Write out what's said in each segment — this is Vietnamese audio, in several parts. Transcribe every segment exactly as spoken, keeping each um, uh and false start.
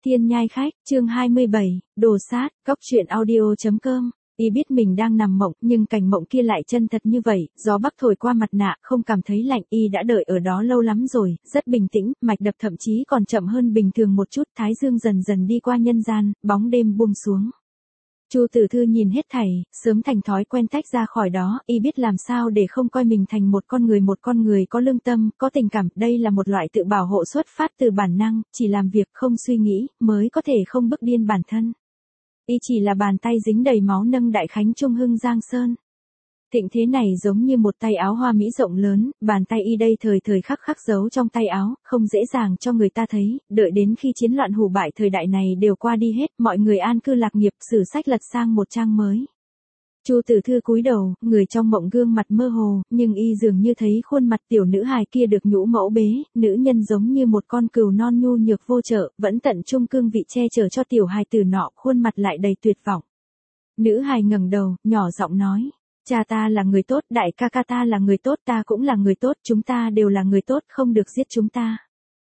Thiên nhai khách, chương hai mươi bảy, đồ sát, cóc truyện audio.com. Y biết mình đang nằm mộng, nhưng cảnh mộng kia lại chân thật như vậy, gió bắc thổi qua mặt nạ, không cảm thấy lạnh. Y đã đợi ở đó lâu lắm rồi, rất bình tĩnh, mạch đập thậm chí còn chậm hơn bình thường một chút. Thái dương dần dần đi qua nhân gian, bóng đêm buông xuống. Chu Tử Thư nhìn hết thảy, sớm thành thói quen tách ra khỏi đó. Y biết làm sao để không coi mình thành một con người một con người có lương tâm, có tình cảm. Đây là một loại tự bảo hộ xuất phát từ bản năng, chỉ làm việc không suy nghĩ, mới có thể không bức điên bản thân. Y chỉ là bàn tay dính đầy máu nâng đại khánh trung hưng Giang Sơn. Thịnh thế này giống như một tay áo hoa mỹ rộng lớn, bàn tay Y đây thời thời khắc khắc giấu trong tay áo, không dễ dàng cho người ta thấy. Đợi đến khi chiến loạn hủ bại thời đại này đều qua đi hết, mọi người an cư lạc nghiệp, sử sách lật sang một trang mới. Chu Tử Thư cúi đầu, người trong mộng gương mặt mơ hồ, nhưng Y dường như thấy khuôn mặt tiểu nữ hài kia được nhũ mẫu bế, nữ nhân giống như một con cừu non nhu nhược vô trợ, vẫn tận trung cương vị che chở cho tiểu hài tử nọ, khuôn mặt lại đầy tuyệt vọng. Nữ hài ngẩng đầu, nhỏ giọng nói: "Cha ta là người tốt, đại ca ca ta là người tốt, ta cũng là người tốt, chúng ta đều là người tốt, không được giết chúng ta."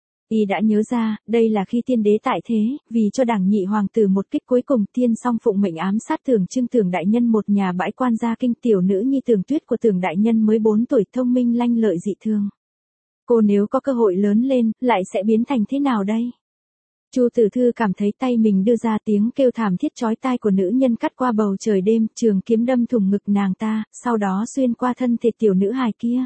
Y đã nhớ ra, đây là khi tiên đế tại thế, vì cho đảng nhị hoàng tử một kích cuối cùng, tiên song phụng mệnh ám sát Tưởng Trưng Tưởng đại nhân một nhà bãi quan gia kinh. Tiểu nữ nhi Tưởng Tuyết của Tưởng đại nhân mới bốn tuổi, thông minh lanh lợi dị thường. Cô nếu có cơ hội lớn lên, lại sẽ biến thành thế nào đây? Chu Tử Thư cảm thấy tay mình đưa ra, tiếng kêu thảm thiết chói tai của nữ nhân cắt qua bầu trời đêm, trường kiếm đâm thủng ngực nàng ta, sau đó xuyên qua thân thể tiểu nữ hài kia.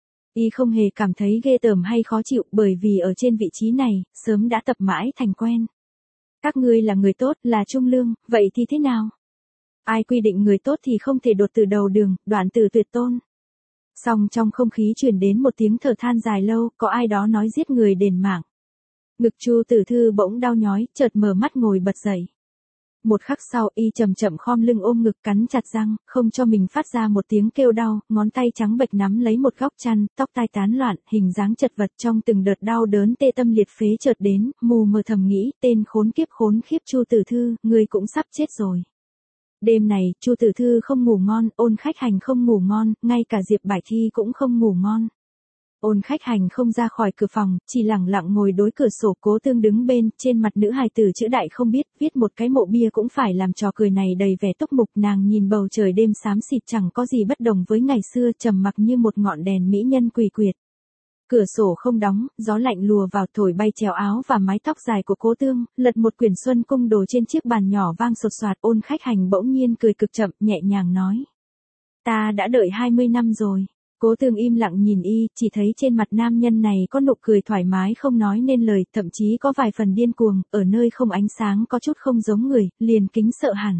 Y không hề cảm thấy ghê tởm hay khó chịu, bởi vì ở trên vị trí này, sớm đã tập mãi thành quen. Các ngươi là người tốt, là trung lương, vậy thì thế nào? Ai quy định người tốt thì không thể đột từ đầu đường, đoạn từ tuyệt tôn. Song trong không khí truyền đến một tiếng thở than dài lâu, có ai đó nói giết người đền mạng. Ngực Chu Tử Thư bỗng đau nhói, chợt mở mắt ngồi bật dậy. Một khắc sau, Y chậm chậm khom lưng ôm ngực, cắn chặt răng, không cho mình phát ra một tiếng kêu đau, ngón tay trắng bệch nắm lấy một góc chăn, tóc tai tán loạn, hình dáng chật vật. Trong từng đợt đau đớn tê tâm liệt phế chợt đến, mù mờ thầm nghĩ, tên khốn kiếp khốn khiếp Chu Tử Thư, ngươi cũng sắp chết rồi. Đêm này, Chu Tử Thư không ngủ ngon, Ôn Khách Hành không ngủ ngon, ngay cả Diệp Bạch Thi cũng không ngủ ngon. Ôn Khách Hành không ra khỏi cửa phòng, chỉ lẳng lặng ngồi đối cửa sổ. Cố Tương đứng bên, trên mặt nữ hài tử chữ đại không biết, viết một cái mộ bia cũng phải làm trò cười này đầy vẻ túc mục. Nàng nhìn bầu trời đêm xám xịt chẳng có gì bất đồng với ngày xưa, trầm mặc như một ngọn đèn mỹ nhân quỳ quyệt. Cửa sổ không đóng, gió lạnh lùa vào thổi bay chéo áo và mái tóc dài của Cố Tương, lật một quyển Xuân Cung Đồ trên chiếc bàn nhỏ vang sột soạt. Ôn Khách Hành bỗng nhiên cười cực chậm, nhẹ nhàng nói: "Ta đã đợi hai mươi năm rồi." Cố Tương im lặng nhìn Y, chỉ thấy trên mặt nam nhân này có nụ cười thoải mái không nói nên lời, thậm chí có vài phần điên cuồng, ở nơi không ánh sáng có chút không giống người, liền kính sợ hẳn.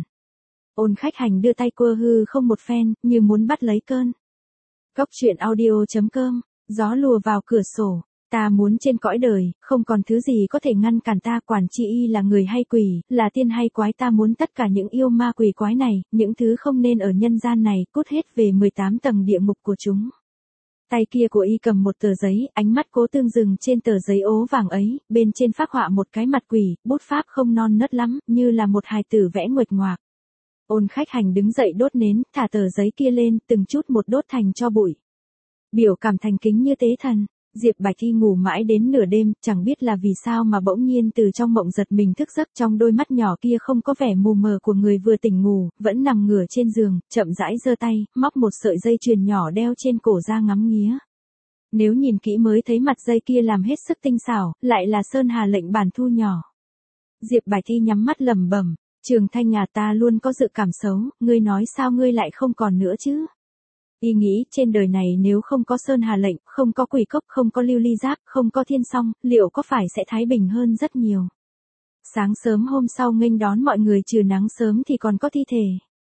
Ôn Khách Hành đưa tay quơ hư không một phen, như muốn bắt lấy cơn. Cóc truyện audio.com, gió lùa vào cửa sổ. Ta muốn trên cõi đời, không còn thứ gì có thể ngăn cản ta, quản chi Y là người hay quỷ, là tiên hay quái, ta muốn tất cả những yêu ma quỷ quái này, những thứ không nên ở nhân gian này, cút hết về mười tám tầng địa ngục của chúng. Tay kia của Y cầm một tờ giấy, ánh mắt Cố Tương dừng trên tờ giấy ố vàng ấy, bên trên phác họa một cái mặt quỷ, bút pháp không non nớt lắm, như là một hài tử vẽ nguệch ngoạc. Ôn Khách Hành đứng dậy đốt nến, thả tờ giấy kia lên, từng chút một đốt thành tro bụi. Biểu cảm thành kính như tế thần. Diệp Bạch Thi ngủ mãi đến nửa đêm, chẳng biết là vì sao mà bỗng nhiên từ trong mộng giật mình thức giấc, trong đôi mắt nhỏ kia không có vẻ mù mờ của người vừa tỉnh ngủ, vẫn nằm ngửa trên giường, chậm rãi giơ tay, móc một sợi dây chuyền nhỏ đeo trên cổ ra ngắm nghía. Nếu nhìn kỹ mới thấy mặt dây kia làm hết sức tinh xảo, lại là sơn hà lệnh bản thu nhỏ. Diệp Bạch Thi nhắm mắt lẩm bẩm: "Trường Thanh nhà ta luôn có dự cảm xấu, ngươi nói sao ngươi lại không còn nữa chứ?" Y nghĩ trên đời này nếu không có sơn hà lệnh, không có quỷ cốc, không có lưu ly giáp, không có thiên song, liệu có phải sẽ thái bình hơn rất nhiều. Sáng sớm hôm sau nghênh đón mọi người, trừ nắng sớm thì còn có thi thể.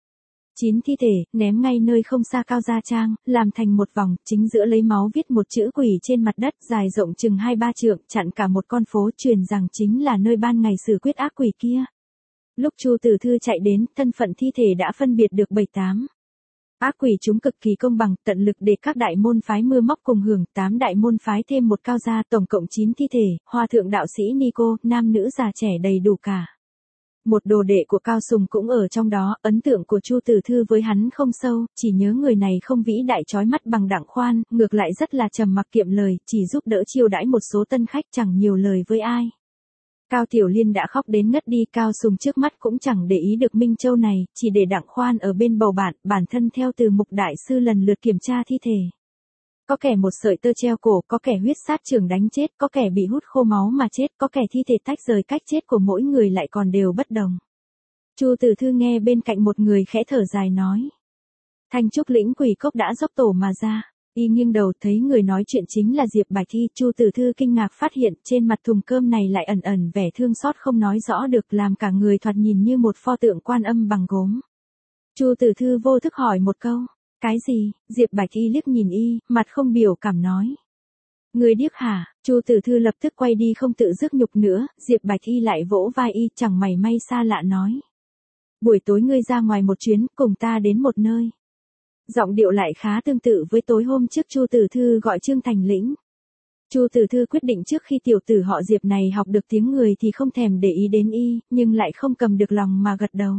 Chín thi thể, ném ngay nơi không xa Cao Gia Trang, làm thành một vòng, chính giữa lấy máu viết một chữ quỷ trên mặt đất, dài rộng chừng hai ba trượng, chặn cả một con phố, truyền rằng chính là nơi ban ngày xử quyết ác quỷ kia. Lúc Chu Tử Thư chạy đến, thân phận thi thể đã phân biệt được bảy tám. Ác quỷ chúng cực kỳ công bằng, tận lực để các đại môn phái mưa móc cùng hưởng, tám đại môn phái thêm một Cao gia, tổng cộng chín thi thể, hòa thượng đạo sĩ Nico, nam nữ già trẻ đầy đủ cả. Một đồ đệ của Cao Sùng cũng ở trong đó, ấn tượng của Chu Tử Thư với hắn không sâu, chỉ nhớ người này không vĩ đại chói mắt bằng Đặng Khoan, ngược lại rất là trầm mặc kiệm lời, chỉ giúp đỡ chiêu đãi một số tân khách, chẳng nhiều lời với ai. Cao Tiểu Liên đã khóc đến ngất đi, Cao Sùng trước mắt cũng chẳng để ý được Minh Châu này, chỉ để Đặng Khoan ở bên bầu bạn, bản thân theo từ Mục đại sư lần lượt kiểm tra thi thể. Có kẻ một sợi tơ treo cổ, có kẻ huyết sát trường đánh chết, có kẻ bị hút khô máu mà chết, có kẻ thi thể tách rời, cách chết của mỗi người lại còn đều bất đồng. Chu Tử Thư nghe bên cạnh một người khẽ thở dài nói. Thanh trúc lĩnh quỷ cốc đã dốc tổ mà ra. Y nghiêng đầu thấy người nói chuyện chính là Diệp Bạch Thi. Chu Tử Thư kinh ngạc phát hiện trên mặt thùng cơm này lại ẩn ẩn vẻ thương xót không nói rõ được, làm cả người thoạt nhìn như một pho tượng Quan Âm bằng gốm. Chu Tử Thư vô thức hỏi một câu. Cái gì? Diệp Bạch Y liếc nhìn Y, mặt không biểu cảm nói. Người điếc hả? Chu Tử Thư lập tức quay đi không tự dứt nhục nữa. Diệp Bạch Y lại vỗ vai Y chẳng mảy may xa lạ nói. Buổi tối ngươi ra ngoài một chuyến, cùng ta đến một nơi. Giọng điệu lại khá tương tự với tối hôm trước Chu Tử Thư gọi Trương Thành Lĩnh. Chu Tử Thư quyết định trước khi tiểu tử họ Diệp này học được tiếng người thì không thèm để ý đến Y, nhưng lại không cầm được lòng mà gật đầu.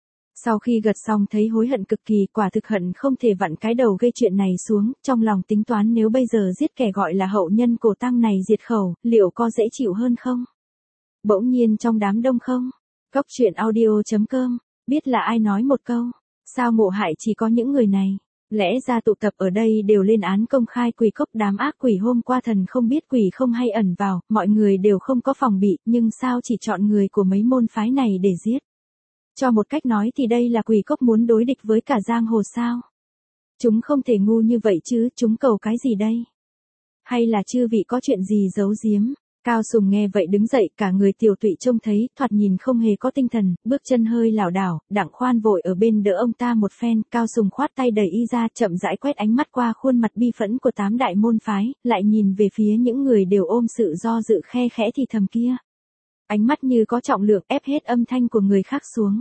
Sau khi gật xong thấy hối hận cực kỳ, quả thực hận không thể vặn cái đầu gây chuyện này xuống, trong lòng tính toán nếu bây giờ giết kẻ gọi là hậu nhân cổ tăng này diệt khẩu, liệu có dễ chịu hơn không? Bỗng nhiên trong đám đông không? Cốc truyện audio chấm com, biết là ai nói một câu, sao ngộ hại chỉ có những người này? Lẽ ra tụ tập ở đây đều lên án công khai quỷ cốc, đám ác quỷ hôm qua thần không biết quỷ không hay ẩn vào, mọi người đều không có phòng bị, nhưng sao chỉ chọn người của mấy môn phái này để giết? Cho một cách nói thì đây là quỷ cốc muốn đối địch với cả giang hồ sao? Chúng không thể ngu như vậy chứ, chúng cầu cái gì đây? Hay là chư vị có chuyện gì giấu giếm? Cao Sùng nghe vậy đứng dậy, cả người tiểu tụy trông thấy, thoạt nhìn không hề có tinh thần, bước chân hơi lảo đảo. Đặng Khoan vội ở bên đỡ ông ta một phen, Cao Sùng khoát tay đẩy Y ra, chậm rãi quét ánh mắt qua khuôn mặt bi phẫn của tám đại môn phái, lại nhìn về phía những người đều ôm sự do dự khe khẽ thì thầm kia. Ánh mắt như có trọng lượng ép hết âm thanh của người khác xuống.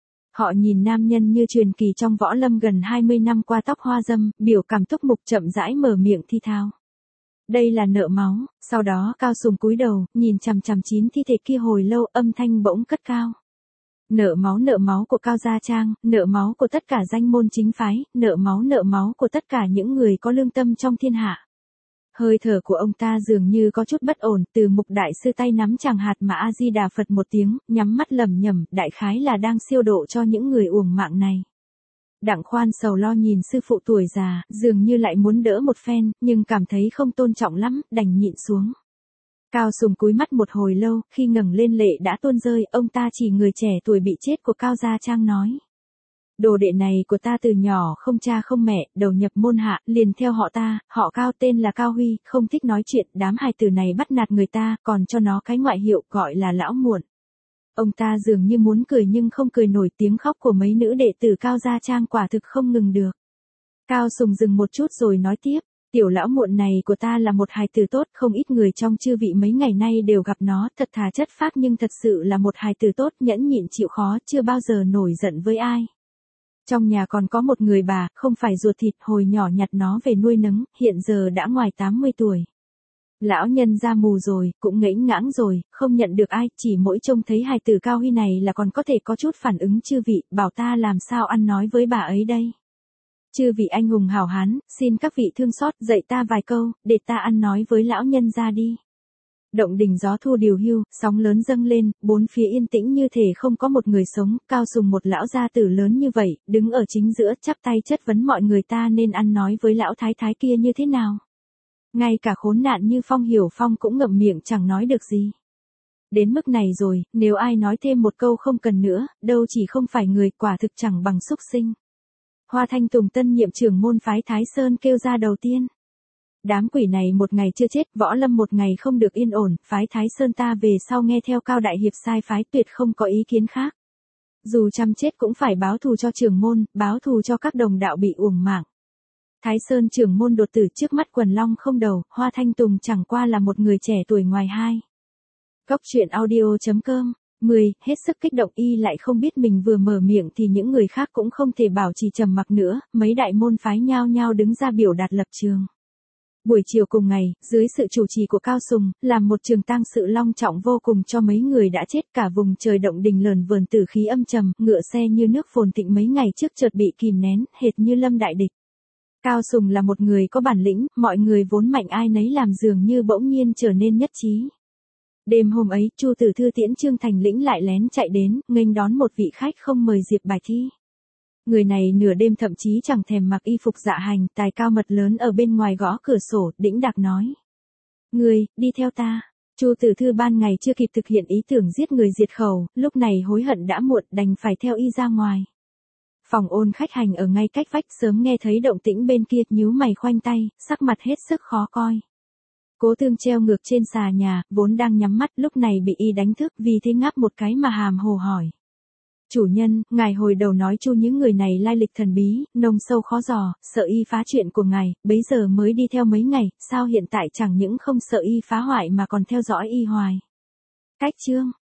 Họ nhìn nam nhân như truyền kỳ trong võ lâm gần hai mươi năm qua, tóc hoa râm, biểu cảm túc mục, chậm rãi mở miệng thi thao. Đây là nợ máu. Sau đó Cao Sùng cúi đầu, nhìn chằm chằm chín thi thể kia hồi lâu, âm thanh bỗng cất cao. Nợ máu, nợ máu của Cao Gia Trang, nợ máu của tất cả danh môn chính phái, nợ máu, nợ máu của tất cả những người có lương tâm trong thiên hạ. Hơi thở của ông ta dường như có chút bất ổn, từ Mục đại sư tay nắm chàng hạt mà A Di Đà Phật một tiếng, nhắm mắt lẩm nhẩm, đại khái là đang siêu độ cho những người uổng mạng này. Đặng Khoan sầu lo nhìn sư phụ tuổi già, dường như lại muốn đỡ một phen, nhưng cảm thấy không tôn trọng lắm, đành nhịn xuống. Cao Sùng cúi mắt một hồi lâu, khi ngẩng lên lệ đã tuôn rơi, ông ta chỉ người trẻ tuổi bị chết của Cao Gia Trang nói. Đồ đệ này của ta từ nhỏ không cha không mẹ, đầu nhập môn hạ, liền theo họ ta, họ Cao tên là Cao Huy, không thích nói chuyện, đám hài tử này bắt nạt người ta, còn cho nó cái ngoại hiệu gọi là lão muộn. Ông ta dường như muốn cười nhưng không cười nổi, tiếng khóc của mấy nữ đệ tử Cao Gia Trang quả thực không ngừng được. Cao Sùng dừng một chút rồi nói tiếp, tiểu lão muộn này của ta là một hài tử tốt, không ít người trong chư vị mấy ngày nay đều gặp nó, thật thà chất phác nhưng thật sự là một hài tử tốt, nhẫn nhịn chịu khó, chưa bao giờ nổi giận với ai. Trong nhà còn có một người bà, không phải ruột thịt, hồi nhỏ nhặt nó về nuôi nấng, hiện giờ đã ngoài tám mươi tuổi. Lão nhân ra mù rồi, cũng ngẫnh ngãng rồi, không nhận được ai, chỉ mỗi trông thấy hài tử Cao Huy này là còn có thể có chút phản ứng, chư vị, bảo ta làm sao ăn nói với bà ấy đây. Chư vị anh hùng hảo hán, xin các vị thương xót, dạy ta vài câu, để ta ăn nói với lão nhân ra đi. Động đình gió thu điều hưu, sóng lớn dâng lên, bốn phía yên tĩnh như thể không có một người sống, Cao Sùng một lão gia tử lớn như vậy, đứng ở chính giữa, chắp tay chất vấn mọi người ta nên ăn nói với lão thái thái kia như thế nào. Ngay cả khốn nạn như Phong Hiểu Phong cũng ngậm miệng chẳng nói được gì. Đến mức này rồi, nếu ai nói thêm một câu không cần nữa, đâu chỉ không phải người, quả thực chẳng bằng súc sinh. Hoa Thanh Tùng tân nhiệm trưởng môn phái Thái Sơn kêu ra đầu tiên. Đám quỷ này một ngày chưa chết, võ lâm một ngày không được yên ổn, phái Thái Sơn ta về sau nghe theo Cao đại hiệp sai phái, tuyệt không có ý kiến khác. Dù chăm chết cũng phải báo thù cho trưởng môn, báo thù cho các đồng đạo bị uổng mạng. Thái Sơn trưởng môn đột tử trước mắt quần long không đầu, Hoa Thanh Tùng chẳng qua là một người trẻ tuổi ngoài hai. Cốc truyện audio chấm com. mười. Hết sức kích động, Y lại không biết mình vừa mở miệng thì những người khác cũng không thể bảo trì trầm mặc nữa, mấy đại môn phái nhao nhao đứng ra biểu đạt lập trường. Buổi chiều cùng ngày, dưới sự chủ trì của Cao Sùng, làm một trường tang sự long trọng vô cùng cho mấy người đã chết, cả vùng trời động đình lờn vờn tử khí âm trầm, ngựa xe như nước phồn thịnh mấy ngày trước chợt bị kìm nén, hệt như lâm đại địch. Cao Sùng là một người có bản lĩnh, mọi người vốn mạnh ai nấy làm dường như bỗng nhiên trở nên nhất trí. Đêm hôm ấy, Chu Tử Thư tiễn Trương Thành Lĩnh lại lén chạy đến, nghênh đón một vị khách không mời Diệp Bài Thi. Người này nửa đêm thậm chí chẳng thèm mặc y phục dạ hành, tài cao mật lớn ở bên ngoài gõ cửa sổ, đĩnh đạc nói. Ngươi, đi theo ta. Chu Tử Thư ban ngày chưa kịp thực hiện ý tưởng giết người diệt khẩu, lúc này hối hận đã muộn, đành phải theo y ra ngoài. Phòng ôn khách hành ở ngay cách vách, sớm nghe thấy động tĩnh bên kia, nhíu mày khoanh tay, sắc mặt hết sức khó coi. Cố Tương treo ngược trên xà nhà, vốn đang nhắm mắt, lúc này bị y đánh thức, vì thế ngáp một cái mà hàm hồ hỏi. Chủ nhân, ngài hồi đầu nói Chu những người này lai lịch thần bí, nông sâu khó dò, sợ y phá chuyện của ngài, bấy giờ mới đi theo mấy ngày, sao hiện tại chẳng những không sợ y phá hoại mà còn theo dõi y hoài. Cách chương